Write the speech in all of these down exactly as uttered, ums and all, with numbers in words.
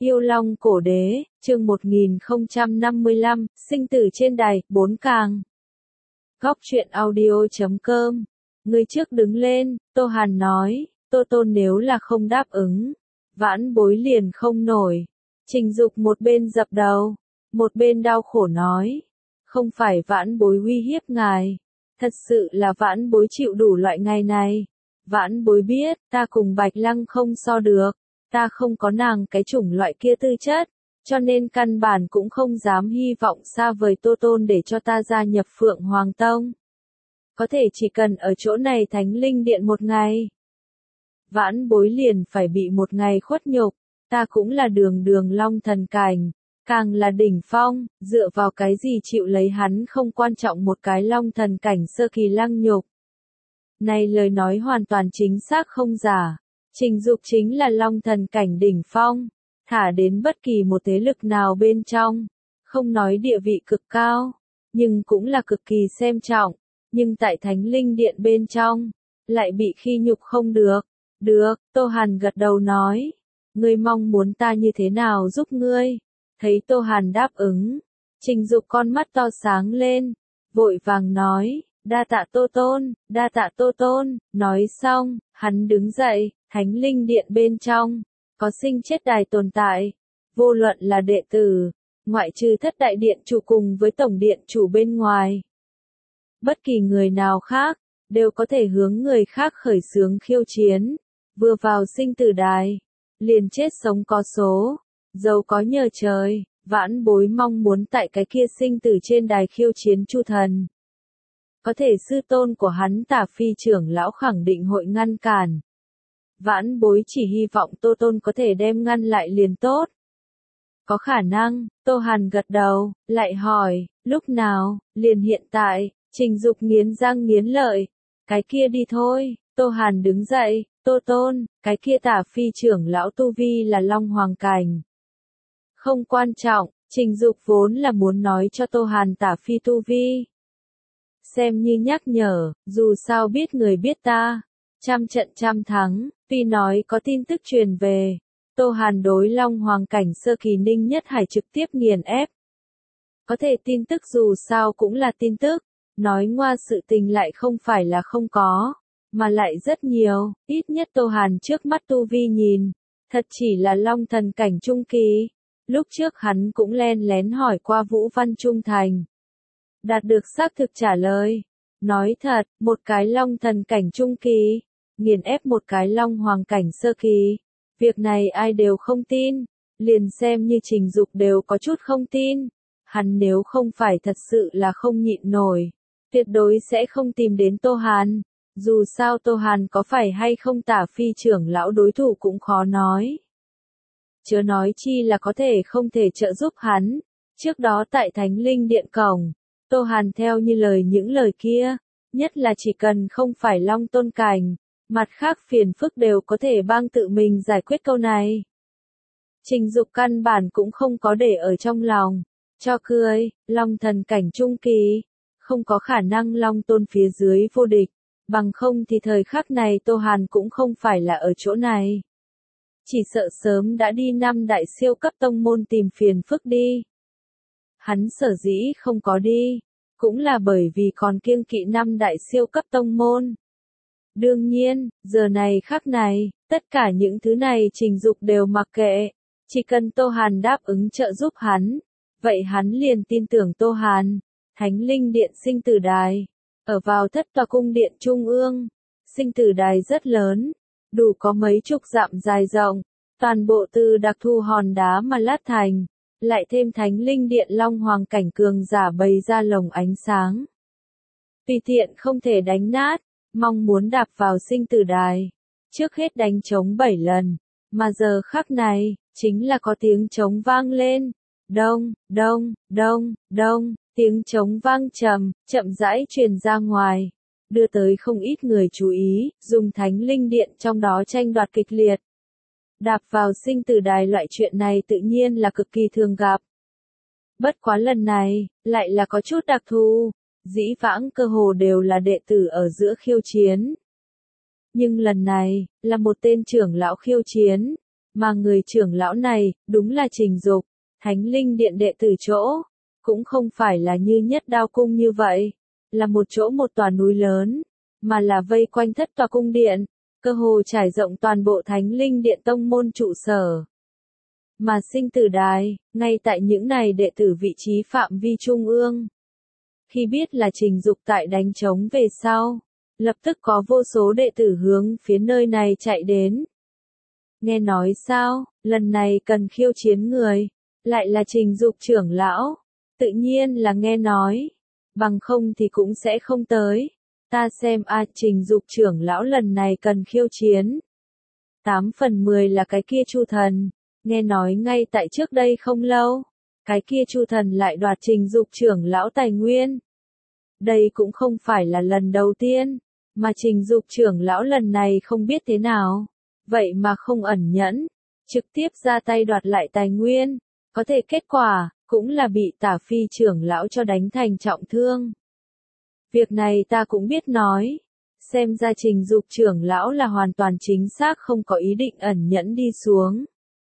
Yêu Long Cổ Đế, chương một nghìn không trăm năm mươi lăm, sinh tử trên đài, bốn càng. Góc truyện audio chấm com. Người trước đứng lên, Tô Hàn nói, Tô Tôn nếu là không đáp ứng, vãn bối liền không nổi. Trình Dục một bên dập đầu, một bên đau khổ nói, không phải vãn bối uy hiếp ngài, thật sự là vãn bối chịu đủ loại ngày này. Vãn bối biết, ta cùng Bạch Lăng không so được. Ta không có nàng cái chủng loại kia tư chất, cho nên căn bản cũng không dám hy vọng xa vời Tô Tôn để cho ta gia nhập Phượng Hoàng Tông. Có thể chỉ cần ở chỗ này Thánh Linh Điện một ngày, vãn bối liền phải bị một ngày khuất nhục, ta cũng là đường đường long thần cảnh, càng là đỉnh phong, dựa vào cái gì chịu lấy hắn không quan trọng một cái long thần cảnh sơ kỳ lăng nhục. Này lời nói hoàn toàn chính xác không giả. Trình Dục chính là long thần cảnh đỉnh phong, thả đến bất kỳ một thế lực nào bên trong, không nói địa vị cực cao, nhưng cũng là cực kỳ xem trọng, nhưng tại Thánh Linh Điện bên trong, lại bị khi nhục không được. Được, Tô Hàn gật đầu nói, ngươi mong muốn ta như thế nào giúp ngươi? Thấy Tô Hàn đáp ứng, Trình Dục con mắt to sáng lên, vội vàng nói, đa tạ Tô Tôn, đa tạ Tô Tôn. Nói xong, hắn đứng dậy. Thánh Linh Điện bên trong, có sinh chết đài tồn tại, vô luận là đệ tử, ngoại trừ thất đại điện chủ cùng với tổng điện chủ bên ngoài. Bất kỳ người nào khác, đều có thể hướng người khác khởi xướng khiêu chiến, vừa vào sinh tử đài, liền chết sống có số, giàu có nhờ trời, vãn bối mong muốn tại cái kia sinh tử trên đài khiêu chiến Chu Thần. Có thể sư tôn của hắn Tả Phi trưởng lão khẳng định hội ngăn cản. Vãn bối chỉ hy vọng Tô Tôn có thể đem ngăn lại liền tốt. Có khả năng, Tô Hàn gật đầu, lại hỏi, lúc nào, liền hiện tại. Trình Dục nghiến răng nghiến lợi, cái kia đi thôi. Tô Hàn đứng dậy, Tô Tôn, cái kia Tả Phi trưởng lão tu vi là Long Hoàng cảnh. Không quan trọng, Trình Dục vốn là muốn nói cho Tô Hàn Tả Phi tu vi. Xem như nhắc nhở, dù sao biết người biết ta. Trăm trận trăm thắng, tuy nói có tin tức truyền về, Tô Hàn đối Long Hoàng cảnh sơ kỳ Ninh Nhất Hải trực tiếp nghiền ép. Có thể tin tức dù sao cũng là tin tức, nói ngoa sự tình lại không phải là không có, mà lại rất nhiều, ít nhất Tô Hàn trước mắt tu vi nhìn, thật chỉ là Long thần cảnh trung kỳ. Lúc trước hắn cũng len lén hỏi qua Vũ Văn Trung Thành, đạt được xác thực trả lời. Nói thật, một cái long thần cảnh trung kỳ, nghiền ép một cái long hoàng cảnh sơ kỳ. Việc này ai đều không tin, liền xem như Trình Dục đều có chút không tin. Hắn nếu không phải thật sự là không nhịn nổi, tuyệt đối sẽ không tìm đến Tô Hàn. Dù sao Tô Hàn có phải hay không Tả Phi trưởng lão đối thủ cũng khó nói. Chớ nói chi là có thể không thể trợ giúp hắn. Trước đó tại Thánh Linh Điện cổng, Tô Hàn theo như lời những lời kia, nhất là chỉ cần không phải long tôn cảnh, mặt khác phiền phức đều có thể bang tự mình giải quyết câu này. Trình Dục căn bản cũng không có để ở trong lòng, cho cười, long thần cảnh trung kỳ, không có khả năng long tôn phía dưới vô địch, bằng không thì thời khắc này Tô Hàn cũng không phải là ở chỗ này. Chỉ sợ sớm đã đi năm đại siêu cấp tông môn tìm phiền phức đi. Hắn sở dĩ không có đi, cũng là bởi vì còn kiêng kỵ năm đại siêu cấp tông môn. Đương nhiên, giờ này khắc này, tất cả những thứ này Trình Dục đều mặc kệ, chỉ cần Tô Hàn đáp ứng trợ giúp hắn, vậy hắn liền tin tưởng Tô Hàn. Thánh Linh Điện sinh tử đài, ở vào thất tòa cung điện trung ương, sinh tử đài rất lớn, đủ có mấy chục dặm dài rộng, toàn bộ từ đặc thu hòn đá mà lát thành. Lại thêm Thánh Linh Điện Long Hoàng cảnh cường giả bày ra lồng ánh sáng. Tùy tiện không thể đánh nát, mong muốn đạp vào sinh tử đài. Trước hết đánh trống bảy lần, mà giờ khắc này, chính là có tiếng trống vang lên. Đông, đông, đông, đông, tiếng trống vang trầm, chậm rãi truyền ra ngoài. Đưa tới không ít người chú ý, dùng Thánh Linh Điện trong đó tranh đoạt kịch liệt. Đạp vào sinh tử đài loại chuyện này tự nhiên là cực kỳ thường gặp. Bất quá lần này, lại là có chút đặc thù, dĩ vãng cơ hồ đều là đệ tử ở giữa khiêu chiến. Nhưng lần này, là một tên trưởng lão khiêu chiến, Mà người trưởng lão này, đúng là Trình Dục, Thánh Linh Điện đệ tử chỗ, cũng không phải là như Nhất Đao Cung như vậy, là một chỗ một tòa núi lớn, mà là vây quanh thất tòa cung điện, cơ hồ trải rộng toàn bộ Thánh Linh Điện tông môn trụ sở. Mà sinh tử đài, ngay tại những này đệ tử vị trí phạm vi trung ương. Khi biết là Trình Dục tại đánh trống về sau, lập tức có vô số đệ tử hướng phía nơi này chạy đến. Nghe nói sao, lần này cần khiêu chiến người, lại là Trình Dục trưởng lão, tự nhiên là nghe nói, bằng không thì cũng sẽ không tới. Ta xem a Trình Dục trưởng lão lần này cần khiêu chiến. Tám phần mười là cái kia Chu Thần, nghe nói ngay tại trước đây không lâu, cái kia Chu Thần lại đoạt Trình Dục trưởng lão tài nguyên. Đây cũng không phải là lần đầu tiên, mà Trình Dục trưởng lão lần này không biết thế nào, vậy mà không ẩn nhẫn, trực tiếp ra tay đoạt lại tài nguyên, có thể kết quả, cũng là bị Tả Phi trưởng lão cho đánh thành trọng thương. Việc này ta cũng biết nói, xem ra Trình Dục trưởng lão là hoàn toàn chính xác không có ý định ẩn nhẫn đi xuống.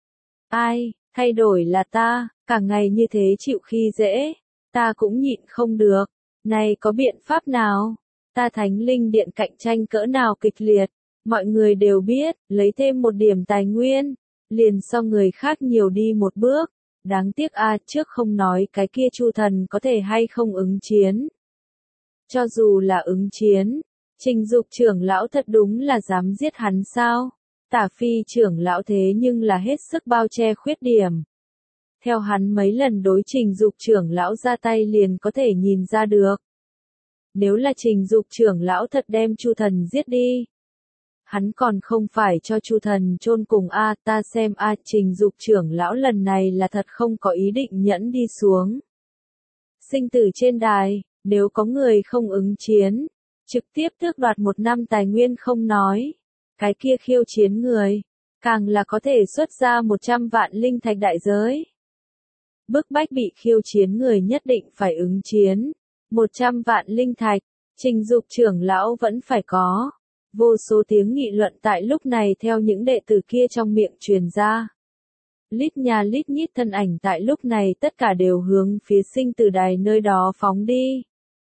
Ai, thay đổi là ta, cả ngày như thế chịu khi dễ, ta cũng nhịn không được, này có biện pháp nào? Ta Thánh Linh Điện cạnh tranh cỡ nào kịch liệt, mọi người đều biết, lấy thêm một điểm tài nguyên, liền so người khác nhiều đi một bước, đáng tiếc a trước không nói cái kia Chu Thần có thể hay không ứng chiến. Cho dù là ứng chiến, Trình Dục trưởng lão thật đúng là dám giết hắn sao? Tả Phi trưởng lão thế nhưng là hết sức bao che khuyết điểm. Theo hắn mấy lần đối Trình Dục trưởng lão ra tay liền có thể nhìn ra được. Nếu là Trình Dục trưởng lão thật đem Chu Thần giết đi, hắn còn không phải cho Chu Thần chôn cùng a, ta xem a Trình Dục trưởng lão lần này là thật không có ý định nhẫn đi xuống. Sinh tử trên đài, nếu có người không ứng chiến, trực tiếp tước đoạt một năm tài nguyên không nói, cái kia khiêu chiến người, càng là có thể xuất ra một trăm vạn linh thạch đại giới. Bức bách bị khiêu chiến người nhất định phải ứng chiến, một trăm vạn linh thạch, Trình Dục trưởng lão vẫn phải có. Vô số tiếng nghị luận tại lúc này theo những đệ tử kia trong miệng truyền ra. Lít nhà lít nhít thân ảnh tại lúc này tất cả đều hướng phía sinh tử đài nơi đó phóng đi.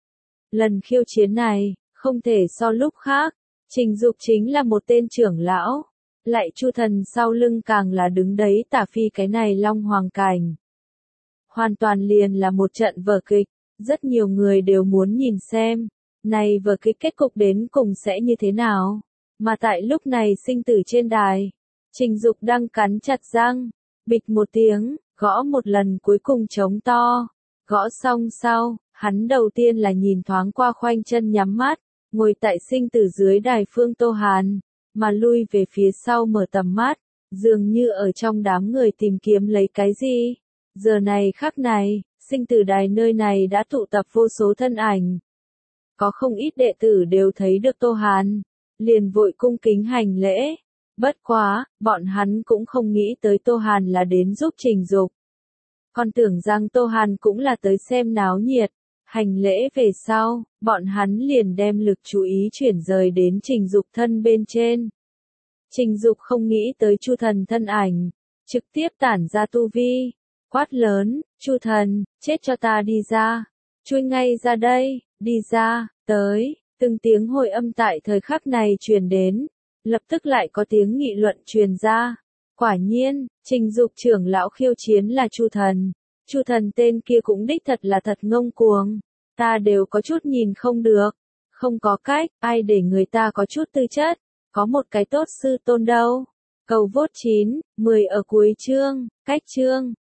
Lần khiêu chiến này, không thể so lúc khác, Trình Dục chính là một tên trưởng lão, lại Chu Thần sau lưng càng là đứng đấy Tả Phi cái này Long Hoàng cảnh. Hoàn toàn liền là một trận vở kịch, rất nhiều người đều muốn nhìn xem, này vở kịch kết cục đến cùng sẽ như thế nào. Mà tại lúc này sinh tử trên đài, Trình Dục đang cắn chặt răng, bịch một tiếng, gõ một lần cuối cùng trống to, gõ xong sau, hắn đầu tiên là nhìn thoáng qua khoanh chân nhắm mắt, ngồi tại sinh tử dưới đài Phương Tô Hàn, mà lui về phía sau mở tầm mắt, dường như ở trong đám người tìm kiếm lấy cái gì. Giờ này khắc này, sinh tử đài nơi này đã tụ tập vô số thân ảnh. Có không ít đệ tử đều thấy được Tô Hàn, liền vội cung kính hành lễ. Bất quá, bọn hắn cũng không nghĩ tới Tô Hàn là đến giúp Trình Dục. Còn tưởng rằng Tô Hàn cũng là tới xem náo nhiệt. Hành lễ về sau, bọn hắn liền đem lực chú ý chuyển rời đến Trình Dục thân bên trên. Trình Dục không nghĩ tới Chu Thần thân ảnh, trực tiếp tản ra tu vi, quát lớn, Chu Thần, chết cho ta đi ra, chui ngay ra đây, đi ra, tới, từng tiếng hồi âm tại thời khắc này truyền đến, lập tức lại có tiếng nghị luận truyền ra. Quả nhiên, Trình Dục trưởng lão khiêu chiến là Chu Thần. Chu Thần tên kia cũng đích thật là thật ngông cuồng, ta đều có chút nhìn không được, không có cách, ai để người ta có chút tư chất, có một cái tốt sư tôn đâu. Cầu vote chín, mười ở cuối chương, cách chương.